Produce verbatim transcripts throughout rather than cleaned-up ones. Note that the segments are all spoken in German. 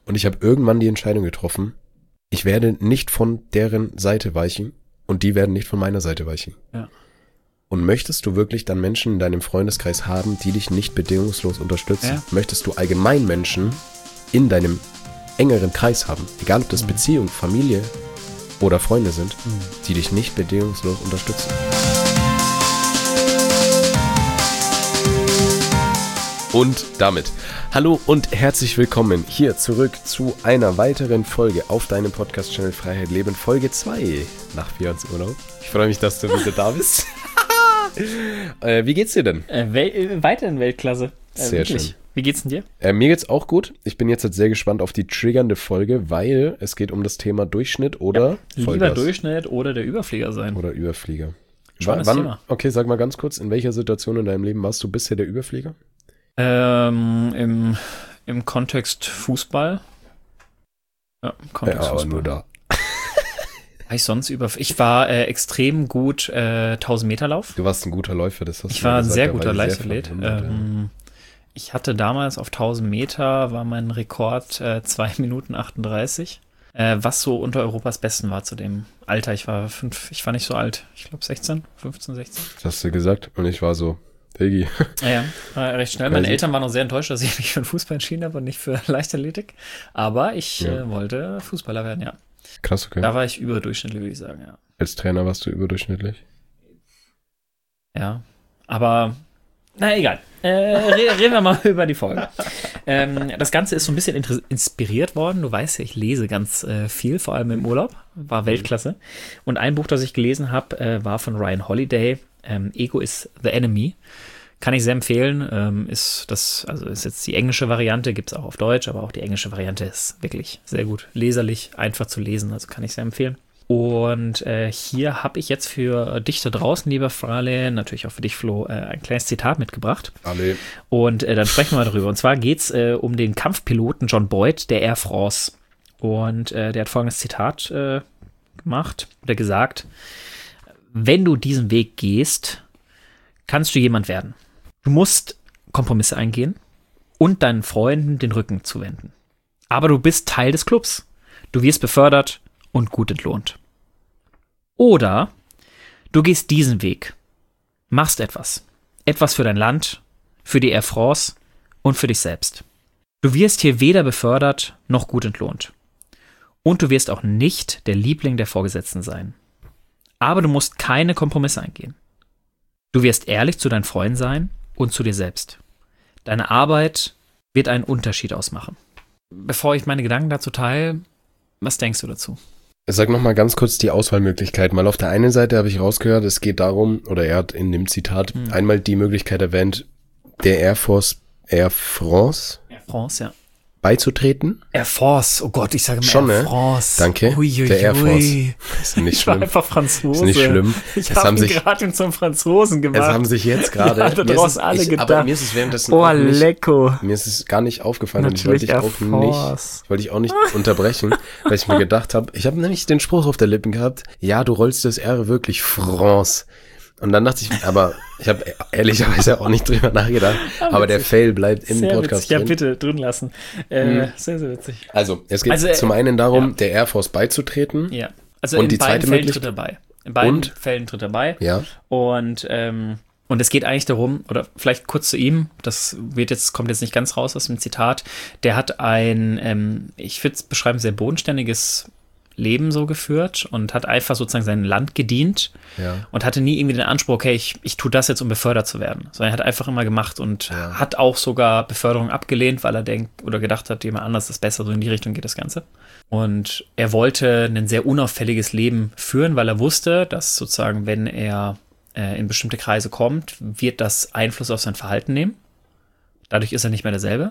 Und ich habe irgendwann die Entscheidung getroffen, ich werde nicht von deren Seite weichen und die werden nicht von meiner Seite weichen. Ja. Und möchtest du wirklich dann Menschen in deinem Freundeskreis haben, die dich nicht bedingungslos unterstützen? Ja. Möchtest du allgemein Menschen in deinem engeren Kreis haben, egal ob das Mhm. Beziehung, Familie oder Freunde sind, Mhm. die dich nicht bedingungslos unterstützen? Und damit hallo und herzlich willkommen hier zurück zu einer weiteren Folge auf deinem Podcast-Channel Freiheit Leben, Folge zwei nach Vierjahresurlaub. Ich freue mich, dass du wieder da bist. äh, wie geht's dir denn? Äh, wel- weiter in Weltklasse. Äh, Sehr wirklich. schön. Wie geht's denn dir? Äh, mir geht's auch gut. Ich bin jetzt halt sehr gespannt auf die triggernde Folge, weil es geht um das Thema Durchschnitt oder Lieber Vollgas Durchschnitt oder der Überflieger sein. oder Überflieger. Spannendes Wann, Thema. okay, sag mal ganz kurz, in welcher Situation in deinem Leben warst du bisher der Überflieger? Ähm, im, im Kontext Fußball. Ja, im Kontext Fußball. da. War ich sonst über. Ich war äh, extrem gut äh, tausend Meter Lauf. Du warst ein guter Läufer, das hast Ich du war mir ein gesagt, sehr da war guter ich sehr Leichtathlet. verwundert, ja. Ähm, ich hatte damals auf tausend Meter war mein Rekord äh, zwei Minuten achtunddreißig, äh, was so unter Europas Besten war zu dem Alter. Ich war fünf, ich war nicht so alt. Ich glaube sechzehn, fünfzehn, sechzehn. Das hast du gesagt und ich war so, Diggi. Ja, ja, war recht schnell. Meine Crazy. Eltern waren noch sehr enttäuscht, dass ich mich für den Fußball entschieden habe und nicht für Leichtathletik. Aber ich Ja. äh, wollte Fußballer werden, ja. Krass, okay. Da war ich überdurchschnittlich, würde ich sagen, ja. Als Trainer warst du überdurchschnittlich? Ja, aber na egal. Äh, re- reden wir mal über die Folge. Ähm, das Ganze ist so ein bisschen inter- inspiriert worden. Du weißt ja, ich lese ganz äh, viel, vor allem im Urlaub. War Weltklasse. Und ein Buch, das ich gelesen habe, äh, war von Ryan Holiday. Ähm, Ego is the Enemy. Kann ich sehr empfehlen. Ähm, ist das, also ist jetzt die englische Variante, gibt es auch auf Deutsch, aber auch die englische Variante ist wirklich sehr gut leserlich, einfach zu lesen. Also kann ich sehr empfehlen. Und äh, hier habe ich jetzt für dich da draußen, lieber Frale, natürlich auch für dich, Flo, äh, ein kleines Zitat mitgebracht. Alle. Und äh, dann sprechen wir mal darüber. Und zwar geht es äh, um den Kampfpiloten John Boyd der Air France. Und äh, der hat folgendes Zitat äh, gemacht oder gesagt: Wenn du diesen Weg gehst, kannst du jemand werden. Du musst Kompromisse eingehen und deinen Freunden den Rücken zuwenden. Aber du bist Teil des Clubs. Du wirst befördert und gut entlohnt. Oder du gehst diesen Weg, machst etwas. Etwas für dein Land, für die Air France und für dich selbst. Du wirst hier weder befördert noch gut entlohnt. Und du wirst auch nicht der Liebling der Vorgesetzten sein. Aber du musst keine Kompromisse eingehen. Du wirst ehrlich zu deinen Freunden sein und zu dir selbst. Deine Arbeit wird einen Unterschied ausmachen. Bevor ich meine Gedanken dazu teile, was denkst du dazu? Sag nochmal ganz kurz die Auswahlmöglichkeiten, weil auf der einen Seite habe ich rausgehört, es geht darum, oder er hat in dem Zitat Hm. einmal die Möglichkeit erwähnt, der Air Force, Air France Air France, ja. beizutreten. Air Force, oh Gott, ich sage mal Schon, Air ne? France. Danke, Uiuiui. der Air Force. Ist nicht Ich war schlimm. einfach Franzose. Ist nicht schlimm. Ich Es habe haben ihn sich, gerade zum Franzosen gemacht. es haben sich jetzt gerade, Ja, da mir ist draußen es- alle ich, gedacht. aber mir ist es währenddessen Oh, auch nicht, lecko. mir ist es gar nicht aufgefallen und ich wollte Natürlich dich Air auch nicht, Force. wollte ich auch nicht unterbrechen, weil ich mir gedacht habe, ich habe nämlich den Spruch auf der Lippen gehabt, ja, du rollst das R wirklich France. Und dann dachte ich, aber ich habe ehrlicherweise auch nicht drüber nachgedacht, aber der Fail bleibt im Sehr Podcast witzig. Ja, drin. bitte drin lassen. Äh, Mhm. Sehr, sehr witzig. Also, es geht Also, äh, zum einen darum, ja. der Air Force beizutreten. Ja. Also Und in die beiden zweite Fällen Möglichkeit- tritt er bei. In beiden Und? Fällen tritt er bei. Ja. Und, ähm, und es geht eigentlich darum, oder vielleicht kurz zu ihm, das wird jetzt, kommt jetzt nicht ganz raus aus dem Zitat, der hat ein, ähm, ich würde es beschreiben, sehr bodenständiges Leben so geführt und hat einfach sozusagen sein Land gedient Ja. und hatte nie irgendwie den Anspruch, okay, ich, ich tue das jetzt, um befördert zu werden. Sondern er hat einfach immer gemacht und Ja. hat auch sogar Beförderung abgelehnt, weil er denkt oder gedacht hat, jemand anders ist besser, so in die Richtung geht das Ganze. Und er wollte ein sehr unauffälliges Leben führen, weil er wusste, dass sozusagen, wenn er äh, in bestimmte Kreise kommt, wird das Einfluss auf sein Verhalten nehmen. Dadurch ist er nicht mehr derselbe.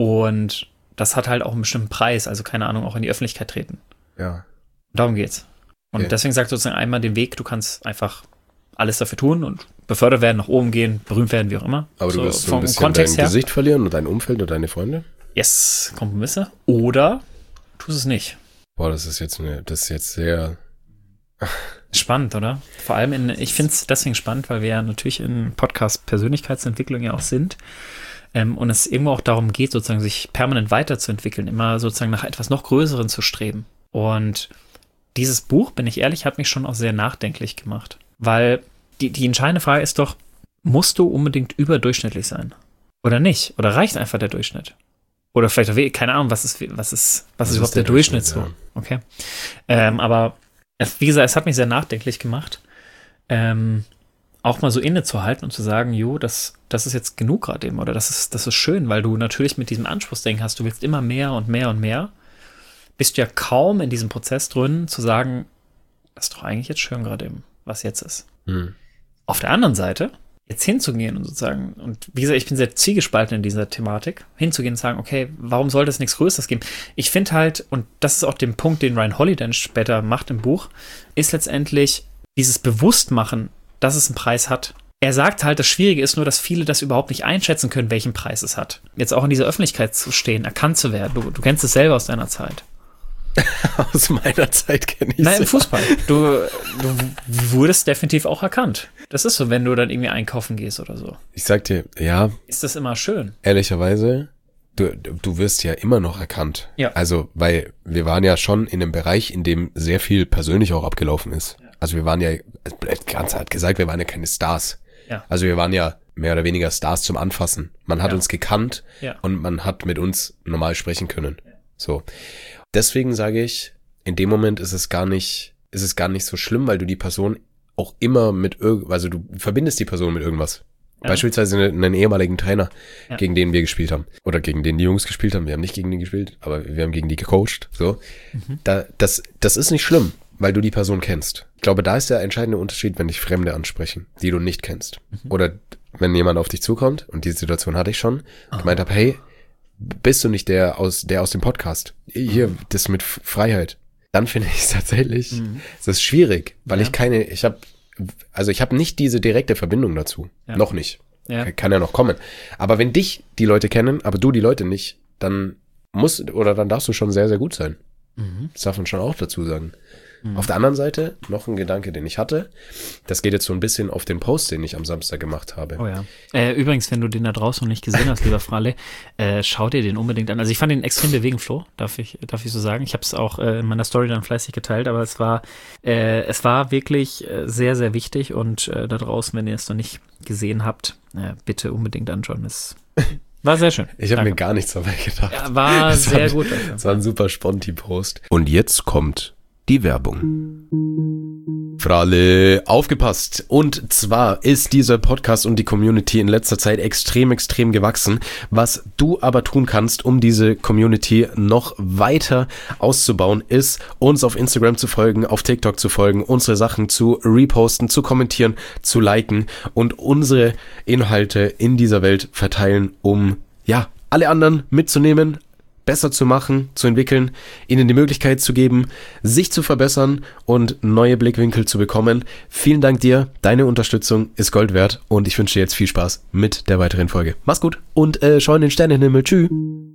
Und das hat halt auch einen bestimmten Preis, also keine Ahnung, auch in die Öffentlichkeit treten. Ja. Darum geht's. Und Okay. deswegen sagt sozusagen einmal den Weg, du kannst einfach alles dafür tun und befördert werden, nach oben gehen, berühmt werden, wie auch immer. Aber du so wirst so ein vom bisschen Kontext dein her. Gesicht verlieren und dein Umfeld und deine Freunde. Yes, Kompromisse. Oder tust es nicht. Boah, das ist jetzt eine, das ist jetzt sehr, Spannend, oder? Vor allem in, ich finde es deswegen spannend, weil wir ja natürlich in Podcast Persönlichkeitsentwicklung ja auch sind. ähm, und es irgendwo auch darum geht, sozusagen sich permanent weiterzuentwickeln, immer sozusagen nach etwas noch Größeren zu streben. Und dieses Buch, bin ich ehrlich, hat mich schon auch sehr nachdenklich gemacht. Weil die, die entscheidende Frage ist doch, musst du unbedingt überdurchschnittlich sein? Oder nicht? Oder reicht einfach der Durchschnitt? Oder vielleicht auch, keine Ahnung, was ist, was ist, was, was ist überhaupt der, der Durchschnitt, Durchschnitt so? Ja. Okay. Ähm, aber es, wie gesagt, es hat mich sehr nachdenklich gemacht, ähm, auch mal so innezuhalten und zu sagen, jo, das, das ist jetzt genug gerade eben, oder das ist, das ist schön, weil du natürlich mit diesem Anspruchsdenken hast, du willst immer mehr und mehr und mehr, bist du ja kaum in diesem Prozess drin, zu sagen, das ist doch eigentlich jetzt schön gerade eben, was jetzt ist. Hm. Auf der anderen Seite, jetzt hinzugehen und sozusagen, und wie gesagt, ich bin sehr zwiegespalten in dieser Thematik, hinzugehen und sagen, okay, warum sollte es nichts Größeres geben? Ich finde halt, und das ist auch der Punkt, den Ryan Holiday später macht im Buch, ist letztendlich dieses Bewusstmachen, dass es einen Preis hat. Er sagt halt, das Schwierige ist nur, dass viele das überhaupt nicht einschätzen können, welchen Preis es hat. Jetzt auch in dieser Öffentlichkeit zu stehen, erkannt zu werden. Du, du kennst es selber aus deiner Zeit. Aus meiner Zeit kenne ich es. Nein, im Fußball. Du, du wurdest definitiv auch erkannt. Das ist so, wenn du dann irgendwie einkaufen gehst oder so. Ich sag dir, ja. Ist das immer schön? Ehrlicherweise, du, du wirst ja immer noch erkannt. Ja. Also, weil wir waren ja schon in einem Bereich, in dem sehr viel persönlich auch abgelaufen ist. Ja. Also wir waren ja, ganz hart gesagt, wir waren ja keine Stars. Ja. Also wir waren ja mehr oder weniger Stars zum Anfassen. Man hat ja. uns gekannt ja. und man hat mit uns normal sprechen können. Ja. So. Deswegen sage ich, in dem Moment ist es gar nicht, ist es gar nicht so schlimm, weil du die Person auch immer mit irgend, also du verbindest die Person mit irgendwas. Ja. Beispielsweise einen, einen ehemaligen Trainer, ja. gegen den wir gespielt haben. Oder gegen den die Jungs gespielt haben. Wir haben nicht gegen die gespielt, aber wir haben gegen die gecoacht. So. Mhm. Da, das, das ist nicht schlimm, weil du die Person kennst. Ich glaube, da ist der entscheidende Unterschied, wenn dich Fremde ansprechen, die du nicht kennst. Mhm. Oder wenn jemand auf dich zukommt, und die Situation hatte ich schon, oh. gemeint habe, hey, bist du nicht der aus der aus dem Podcast? Hier, mhm. das mit Freiheit. Dann finde ich es tatsächlich, mhm. es ist schwierig, weil ja. ich keine, ich habe, also ich habe nicht diese direkte Verbindung dazu. Ja. Noch nicht. Ja. Kann ja noch kommen. Aber wenn dich die Leute kennen, aber du die Leute nicht, dann muss, oder dann darfst du schon sehr, sehr gut sein. Mhm. Das darf man schon auch dazu sagen. Mhm. Auf der anderen Seite, noch ein Gedanke, den ich hatte, das geht jetzt so ein bisschen auf den Post, den ich am Samstag gemacht habe. Oh ja. Äh, übrigens, wenn du den da draußen noch nicht gesehen hast, lieber Fralle, äh, schau dir den unbedingt an. Also ich fand den extrem bewegend, Flo, darf ich, darf ich so sagen. Ich habe es auch äh, in meiner Story dann fleißig geteilt, aber es war, äh, es war wirklich äh, sehr, sehr wichtig und äh, da draußen, wenn ihr es noch nicht gesehen habt, äh, bitte unbedingt anschauen. Es war sehr schön. Ich habe mir gar nichts dabei gedacht. Ja, war es sehr war, gut. Es war ein super Sponti-Post. Und jetzt kommt die Werbung. Fralle, aufgepasst. Und zwar ist dieser Podcast und die Community in letzter Zeit extrem, extrem gewachsen. Was du aber tun kannst, um diese Community noch weiter auszubauen, ist, uns auf Instagram zu folgen, auf TikTok zu folgen, unsere Sachen zu reposten, zu kommentieren, zu liken und unsere Inhalte in dieser Welt verteilen, um, ja, alle anderen mitzunehmen, besser zu machen, zu entwickeln, ihnen die Möglichkeit zu geben, sich zu verbessern und neue Blickwinkel zu bekommen. Vielen Dank dir, deine Unterstützung ist Gold wert und ich wünsche dir jetzt viel Spaß mit der weiteren Folge. Mach's gut und äh, schau in den Sternenhimmel. Tschüss.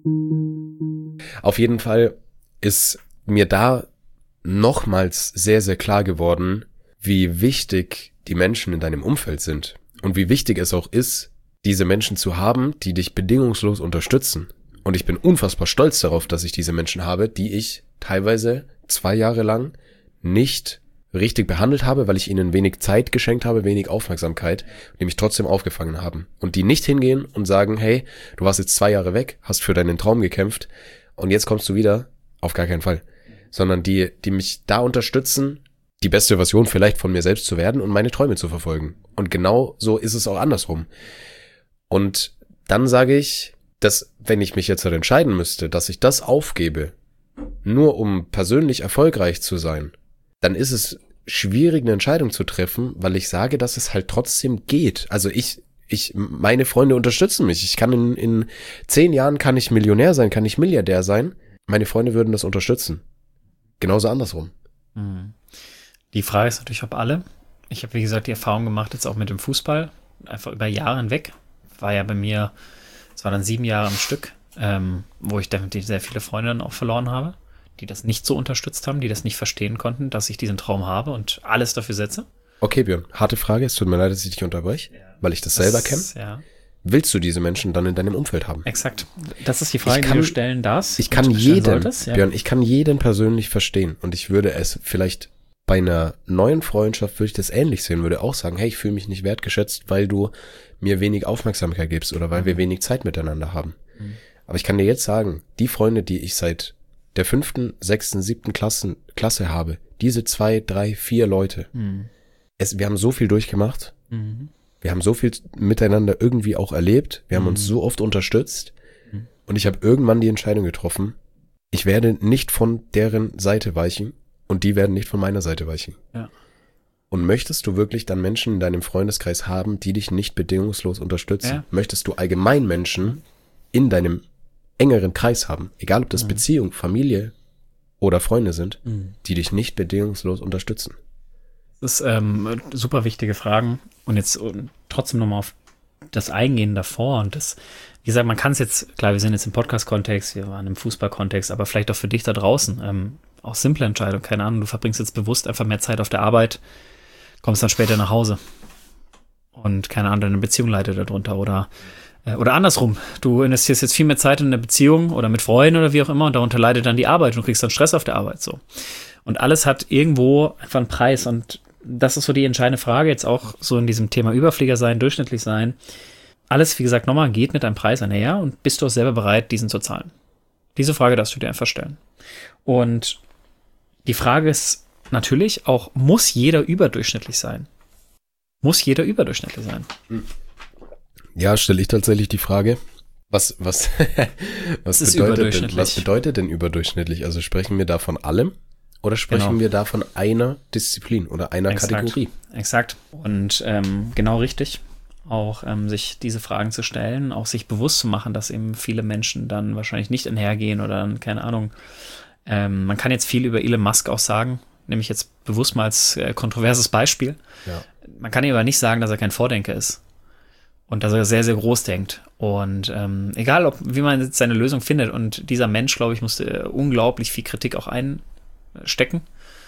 Auf jeden Fall ist mir da nochmals sehr, sehr klar geworden, wie wichtig die Menschen in deinem Umfeld sind und wie wichtig es auch ist, diese Menschen zu haben, die dich bedingungslos unterstützen. Und ich bin unfassbar stolz darauf, dass ich diese Menschen habe, die ich teilweise zwei Jahre lang nicht richtig behandelt habe, weil ich ihnen wenig Zeit geschenkt habe, wenig Aufmerksamkeit, die mich trotzdem aufgefangen haben. Und die nicht hingehen und sagen, hey, du warst jetzt zwei Jahre weg, hast für deinen Traum gekämpft und jetzt kommst du wieder, auf gar keinen Fall. Sondern die, die mich da unterstützen, die beste Version vielleicht von mir selbst zu werden und meine Träume zu verfolgen. Und genau so ist es auch andersrum. Und dann sage ich, dass, wenn ich mich jetzt halt entscheiden müsste, dass ich das aufgebe, nur um persönlich erfolgreich zu sein, dann ist es schwierig, eine Entscheidung zu treffen, weil ich sage, dass es halt trotzdem geht. Also ich, ich, meine Freunde unterstützen mich. Ich kann in, in zehn Jahren kann ich Millionär sein, kann ich Milliardär sein. Meine Freunde würden das unterstützen. Genauso andersrum. Die Frage ist natürlich, ob alle. Ich habe, wie gesagt, die Erfahrung gemacht, jetzt auch mit dem Fußball, einfach über Jahre hinweg. War ja bei mir, es war dann sieben Jahre am Stück, ähm, wo ich definitiv sehr viele Freunde dann auch verloren habe, die das nicht so unterstützt haben, die das nicht verstehen konnten, dass ich diesen Traum habe und alles dafür setze. Okay, Björn, harte Frage, es tut mir leid, dass ich dich unterbreche, ja. weil ich das, das selber kenne. Ja. willst du diese Menschen dann in deinem Umfeld haben? Exakt. Das ist die Frage, kann, die du stellen darfst. Ich kann jeden, ja. Björn, ich kann jeden persönlich verstehen und ich würde es vielleicht bei einer neuen Freundschaft würde ich das ähnlich sehen, würde auch sagen, hey, ich fühle mich nicht wertgeschätzt, weil du mir wenig Aufmerksamkeit gibst oder weil wir wenig Zeit miteinander haben. Mhm. Aber ich kann dir jetzt sagen, die Freunde, die ich seit der fünften, sechsten, siebten Klassen, Klasse habe, diese zwei, drei, vier Leute, mhm. es, wir haben so viel durchgemacht, mhm. wir haben so viel miteinander irgendwie auch erlebt, wir haben mhm. uns so oft unterstützt mhm. und ich habe irgendwann die Entscheidung getroffen, ich werde nicht von deren Seite weichen und die werden nicht von meiner Seite weichen. Ja. Und möchtest du wirklich dann Menschen in deinem Freundeskreis haben, die dich nicht bedingungslos unterstützen? Ja. Möchtest du allgemein Menschen in deinem engeren Kreis haben, egal ob das mhm. Beziehung, Familie oder Freunde sind, mhm. die dich nicht bedingungslos unterstützen? Das ist ähm, super wichtige Fragen. Und jetzt und trotzdem nochmal auf das Eingehen davor. Und das, wie gesagt, man kann es jetzt, klar, wir sind jetzt im Podcast-Kontext, wir waren im Fußball-Kontext, aber vielleicht auch für dich da draußen, ähm, auch simple Entscheidung, keine Ahnung, du verbringst jetzt bewusst einfach mehr Zeit auf der Arbeit, kommst dann später nach Hause und keine Ahnung, deine Beziehung leidet darunter oder äh, oder andersrum, du investierst jetzt viel mehr Zeit in eine Beziehung oder mit Freunden oder wie auch immer und darunter leidet dann die Arbeit und du kriegst dann Stress auf der Arbeit, so. Und alles hat irgendwo einfach einen Preis und das ist so die entscheidende Frage, jetzt auch so in diesem Thema Überflieger sein, durchschnittlich sein. Alles, wie gesagt, nochmal, geht mit einem Preis einher und bist du auch selber bereit, diesen zu zahlen? Diese Frage darfst du dir einfach stellen. Und die Frage ist natürlich auch, muss jeder überdurchschnittlich sein? Muss jeder überdurchschnittlich sein? Ja, stelle ich tatsächlich die Frage. Was, was, was, ist bedeutet denn, was bedeutet denn überdurchschnittlich? Also sprechen wir da von allem oder sprechen genau. wir da von einer Disziplin oder einer Exakt. Kategorie? Exakt. Und ähm, genau richtig. Auch ähm, sich diese Fragen zu stellen, auch sich bewusst zu machen, dass eben viele Menschen dann wahrscheinlich nicht einhergehen oder dann, keine Ahnung. Ähm, man kann jetzt viel über Elon Musk auch sagen, nehme ich jetzt bewusst mal als äh, kontroverses Beispiel. Ja. Man kann ihm aber nicht sagen, dass er kein Vordenker ist und dass er sehr, sehr groß denkt. Und ähm, egal, ob wie man jetzt seine Lösung findet und dieser Mensch, glaube ich, musste äh, unglaublich viel Kritik auch einstecken.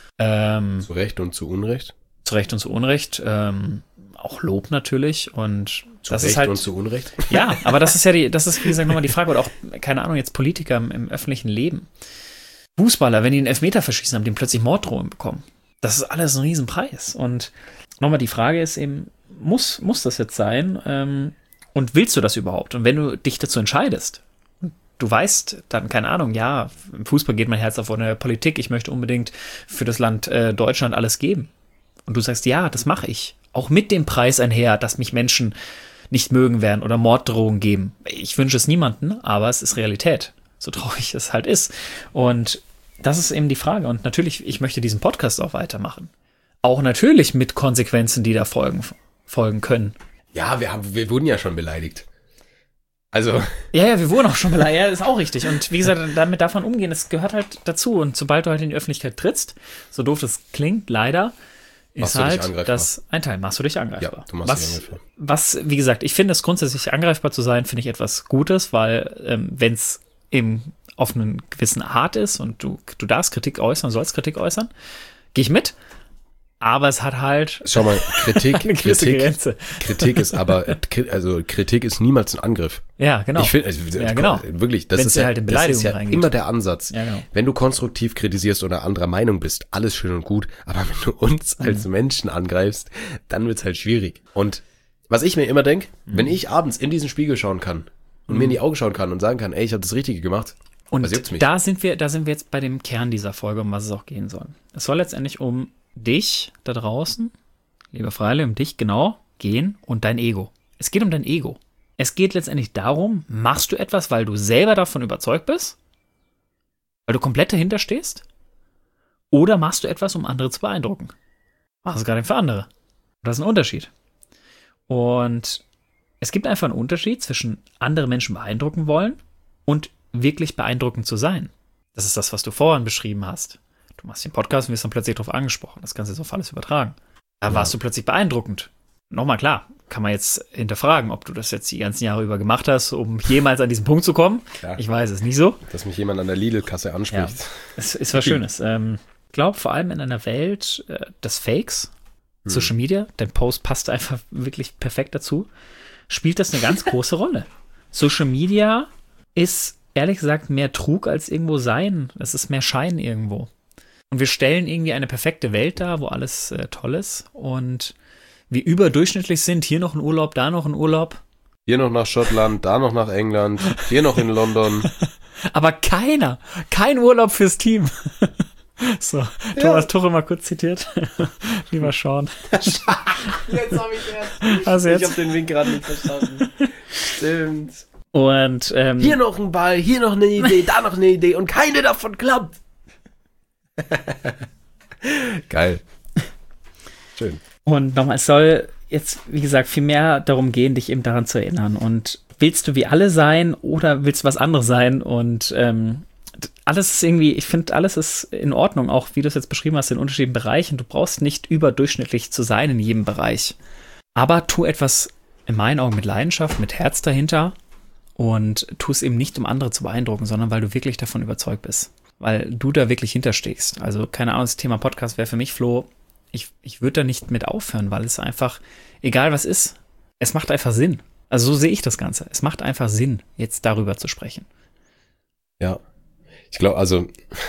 Ähm, zu Recht und zu Unrecht? Zu Recht und zu Unrecht. Ähm, auch Lob natürlich und zu das Recht ist halt, und zu Unrecht. Ja, aber das ist ja die, das ist wie gesagt nochmal die Frage oder auch, keine Ahnung, jetzt Politiker im, im öffentlichen Leben. Fußballer, wenn die einen Elfmeter verschießen, haben die plötzlich Morddrohungen bekommen. Das ist alles ein Riesenpreis. Und nochmal die Frage ist eben, muss, muss das jetzt sein? Ähm, und willst du das überhaupt? Und wenn du dich dazu entscheidest, du weißt dann, keine Ahnung, ja, im Fußball geht mein Herz auf eine Politik, ich möchte unbedingt für das Land äh, Deutschland alles geben. Und du sagst, ja, das mache ich. Auch mit dem Preis einher, dass mich Menschen nicht mögen werden oder Morddrohungen geben. Ich wünsche es niemandem, aber es ist Realität. So traurig es halt ist. Und das ist eben die Frage. Und natürlich, ich möchte diesen Podcast auch weitermachen. Auch natürlich mit Konsequenzen, die da folgen, folgen können. Ja, wir, haben, wir wurden ja schon beleidigt. Also. Ja, ja, wir wurden auch schon beleidigt. Ja, ist auch richtig. Und wie gesagt, damit darf man umgehen. Das gehört halt dazu. Und sobald du halt in die Öffentlichkeit trittst, so doof das klingt, leider, ist halt das ein Teil. Machst du dich angreifbar. Ja, du machst was, dich angreifbar. Was, wie gesagt, ich finde es grundsätzlich angreifbar zu sein, finde ich etwas Gutes, weil ähm, wenn es eben auf einen gewissen Art ist und du, du darfst Kritik äußern, sollst Kritik äußern, gehe ich mit. Aber es hat halt Schau mal, Kritik, eine gewisse Kritik, Grenze. Kritik ist aber, also Kritik ist niemals ein Angriff. Ja, genau. Ich finde, also, ja, genau. wirklich, das Wenn's ist ja, halt in das ist ja reingeht. immer der Ansatz. Ja, genau. Wenn du konstruktiv kritisierst oder anderer Meinung bist, alles schön und gut, aber wenn du uns mhm. als Menschen angreifst, dann wird's halt schwierig. Und was ich mir immer denke, mhm. wenn ich abends in diesen Spiegel schauen kann und mhm. mir in die Augen schauen kann und sagen kann, ey, ich habe das Richtige gemacht, und da sind wir, da sind wir jetzt bei dem Kern dieser Folge, um was es auch gehen soll. Es soll letztendlich um dich da draußen, lieber Freile, um dich genau gehen und dein Ego. Es geht um dein Ego. Es geht letztendlich darum, machst du etwas, weil du selber davon überzeugt bist? Weil du komplett dahinter stehst? Oder machst du etwas, um andere zu beeindrucken? Machst du gerade für andere. Das ist ein Unterschied. Und es gibt einfach einen Unterschied zwischen andere Menschen beeindrucken wollen und wirklich beeindruckend zu sein. Das ist das, was du vorhin beschrieben hast. Du machst den Podcast und wirst dann plötzlich darauf angesprochen. Das kannst du jetzt auf alles übertragen. Da ja. warst du plötzlich beeindruckend. Nochmal klar, kann man jetzt hinterfragen, ob du das jetzt die ganzen Jahre über gemacht hast, um jemals an diesen Punkt zu kommen. Ja. Ich weiß es nicht so. Dass mich jemand an der Lidl-Kasse anspricht. Ja. Es ist was Schönes. Ähm, ich glaube, vor allem in einer Welt äh, des Fakes, hm. Social Media, dein Post passt einfach wirklich perfekt dazu, spielt das eine ganz große Rolle. Social Media ist ehrlich gesagt mehr Trug als irgendwo Sein. Es ist mehr Schein irgendwo. Und wir stellen irgendwie eine perfekte Welt dar, wo alles äh, toll ist und wir überdurchschnittlich sind. Hier noch ein Urlaub, da noch ein Urlaub. Hier noch nach Schottland, da noch nach England, hier noch in London. Aber keiner, kein Urlaub fürs Team. So, ja. Thomas Tuchel mal kurz zitiert. Lieber Sean. Jetzt habe ich erst. Also jetzt? Ich habe den Wink gerade nicht verstanden. Stimmt. Und ähm, hier noch ein Ball, hier noch eine Idee, da noch eine Idee und keine davon klappt. Geil. Schön. Und nochmal, es soll jetzt, wie gesagt, viel mehr darum gehen, dich eben daran zu erinnern. Und willst du wie alle sein oder willst du was anderes sein? Und ähm, alles ist irgendwie, ich finde, alles ist in Ordnung, auch wie du es jetzt beschrieben hast, in unterschiedlichen Bereichen. Du brauchst nicht überdurchschnittlich zu sein in jedem Bereich. Aber tu etwas in meinen Augen mit Leidenschaft, mit Herz dahinter und tu es eben nicht, um andere zu beeindrucken, sondern weil du wirklich davon überzeugt bist. Weil du da wirklich hinterstehst. Also, keine Ahnung, das Thema Podcast wäre für mich, Flo, ich, ich würde da nicht mit aufhören, weil es einfach, egal was ist, es macht einfach Sinn. Also so sehe ich das Ganze. Es macht einfach Sinn, jetzt darüber zu sprechen. Ja, ich glaube, also,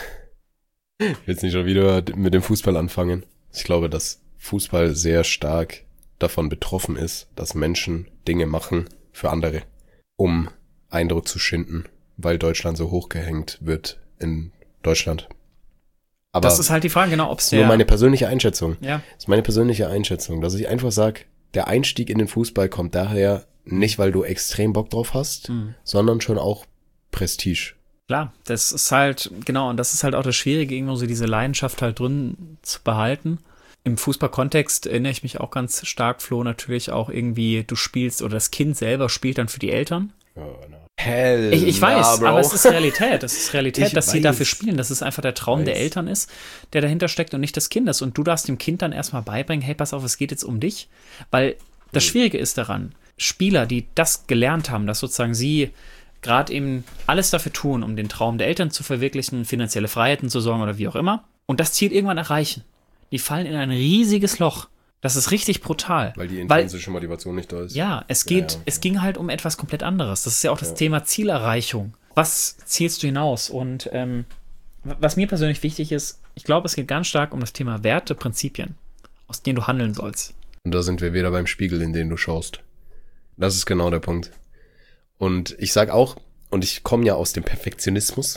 ich will jetzt nicht schon wieder mit dem Fußball anfangen. Ich glaube, dass Fußball sehr stark davon betroffen ist, dass Menschen Dinge machen für andere, um Eindruck zu schinden, weil Deutschland so hochgehängt wird in Deutschland. Aber das ist halt die Frage, genau, ob es nur meine persönliche Einschätzung. Ja. Das ist meine persönliche Einschätzung, dass ich einfach sage, der Einstieg in den Fußball kommt daher nicht, weil du extrem Bock drauf hast, mhm. sondern schon auch Prestige. Klar, das ist halt, genau, und das ist halt auch das Schwierige, irgendwo so diese Leidenschaft halt drin zu behalten. Im Fußballkontext erinnere ich mich auch ganz stark, Flo, natürlich auch irgendwie, du spielst oder das Kind selber spielt dann für die Eltern. Oh, no. Hell ich, ich weiß, nah, aber es ist Realität. Es ist Realität, ich dass weiß. sie dafür spielen, dass es einfach der Traum weiß. der Eltern ist, der dahinter steckt und nicht des Kindes. Und du darfst dem Kind dann erstmal beibringen, hey, pass auf, es geht jetzt um dich. Weil das Schwierige ist daran, Spieler, die das gelernt haben, dass sozusagen sie gerade eben alles dafür tun, um den Traum der Eltern zu verwirklichen, finanzielle Freiheiten zu sorgen oder wie auch immer, und das Ziel irgendwann erreichen. Die fallen in ein riesiges Loch. Das ist richtig brutal. Weil die intrinsische Weil, Motivation nicht da ist. Ja, es geht, ja, ja. es ging halt um etwas komplett anderes. Das ist ja auch das ja. Thema Zielerreichung. Was zielst du hinaus? Und ähm, was mir persönlich wichtig ist, ich glaube, es geht ganz stark um das Thema Werte, Prinzipien, aus denen du handeln sollst. Und da sind wir wieder beim Spiegel, in den du schaust. Das ist genau der Punkt. Und ich sag auch, und ich komme ja aus dem Perfektionismus,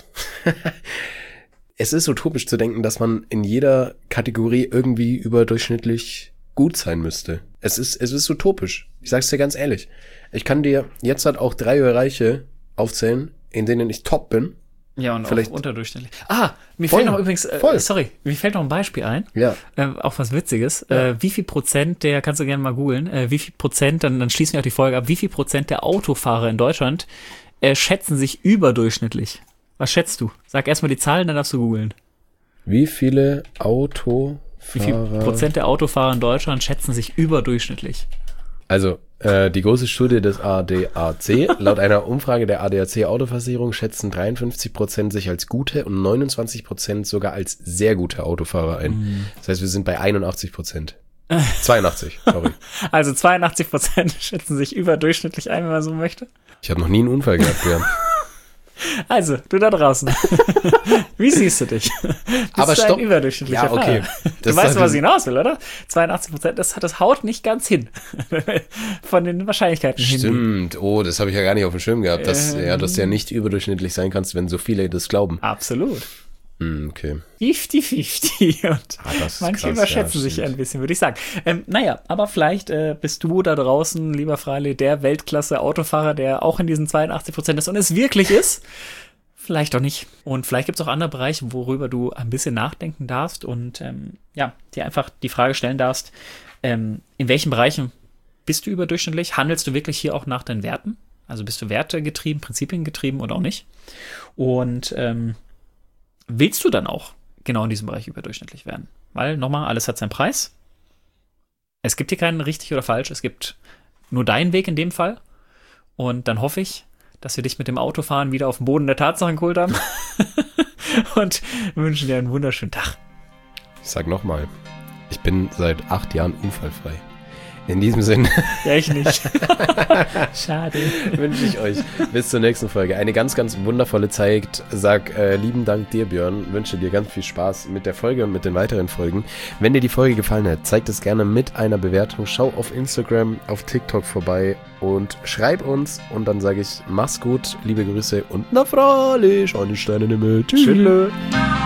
es ist utopisch zu denken, dass man in jeder Kategorie irgendwie überdurchschnittlich gut sein müsste. Es ist, es ist utopisch. Ich sag's dir ganz ehrlich. Ich kann dir jetzt halt auch drei Bereiche aufzählen, in denen ich top bin. Ja, und vielleicht auch unterdurchschnittlich. Ah, mir voll, fällt noch übrigens, äh, voll. sorry, mir fällt noch ein Beispiel ein. Ja. Äh, auch was Witziges. Ja. Äh, wie viel Prozent der, kannst du gerne mal googeln, äh, wie viel Prozent, dann, dann schließen wir auch die Folge ab, wie viel Prozent der Autofahrer in Deutschland äh, schätzen sich überdurchschnittlich? Was schätzt du? Sag erstmal die Zahlen, dann darfst du googeln. Wie viele Autofahrer... Wie viel Prozent der Autofahrer in Deutschland schätzen sich überdurchschnittlich? Also, äh, die große Studie des A D A C, laut einer Umfrage der A D A C Autoversicherung schätzen dreiundfünfzig Prozent sich als gute und neunundzwanzig Prozent sogar als sehr gute Autofahrer ein. Mm. Das heißt, wir sind bei einundachtzig Prozent. zweiundachtzig, sorry. Also zweiundachtzig Prozent schätzen sich überdurchschnittlich ein, wenn man so möchte. Ich habe noch nie einen Unfall gehabt, Björn. Also, du da draußen. Wie siehst du dich? Bist Aber du stopp. ein überdurchschnittlicher Ja, okay. Fahrer? Das Du weißt, halt was ich hinaus will, oder? zweiundachtzig Prozent, das, das haut nicht ganz hin. Von den Wahrscheinlichkeiten hin. Stimmt. Oh, das habe ich ja gar nicht auf dem Schirm gehabt, dass, Ähm. ja, dass du ja nicht überdurchschnittlich sein kannst, wenn so viele das glauben. Absolut. Hm, okay. fünfzig fünfzig. Und Ah, das ist manche krass, überschätzen ja, sich stimmt. ein bisschen, würde ich sagen. Ähm, naja, aber vielleicht äh, bist du da draußen, lieber Freili, der Weltklasse-Autofahrer, der auch in diesen zweiundachtzig Prozent ist und es wirklich ist. Vielleicht auch nicht. Und vielleicht gibt es auch andere Bereiche, worüber du ein bisschen nachdenken darfst und ähm, ja, dir einfach die Frage stellen darfst, ähm, in welchen Bereichen bist du überdurchschnittlich? Handelst du wirklich hier auch nach deinen Werten? Also bist du wertegetrieben, prinzipiengetrieben oder auch nicht? Und ähm, willst du dann auch genau in diesem Bereich überdurchschnittlich werden? Weil, nochmal, alles hat seinen Preis. Es gibt hier keinen richtig oder falsch. Es gibt nur deinen Weg in dem Fall. Und dann hoffe ich, dass wir dich mit dem Autofahren wieder auf den Boden der Tatsachen geholt haben. Und wünschen dir einen wunderschönen Tag. Ich sag nochmal, ich bin seit acht Jahren unfallfrei. In diesem Sinne. Ja, ich nicht. Schade. Wünsche ich euch bis zur nächsten Folge eine ganz, ganz wundervolle Zeit. Sag äh, lieben Dank dir, Björn. Wünsche dir ganz viel Spaß mit der Folge und mit den weiteren Folgen. Wenn dir die Folge gefallen hat, zeig das gerne mit einer Bewertung. Schau auf Instagram, auf TikTok vorbei und schreib uns. Und dann sage ich, mach's gut, liebe Grüße und na freilich, eine Sterne Himmel. Tschüss.